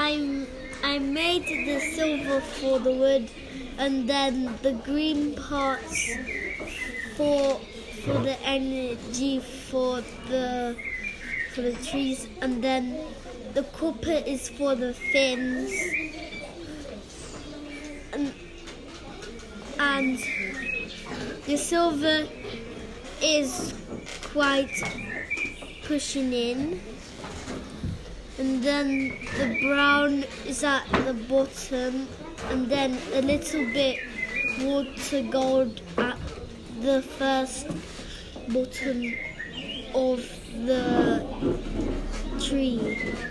I made the silver for the wood, and then the green parts for the energy for the trees, and then the copper is for the fins, and the silver is quite pushing in, and then the brown is at the bottom, and then a little bit water gold at the first bottom of the tree.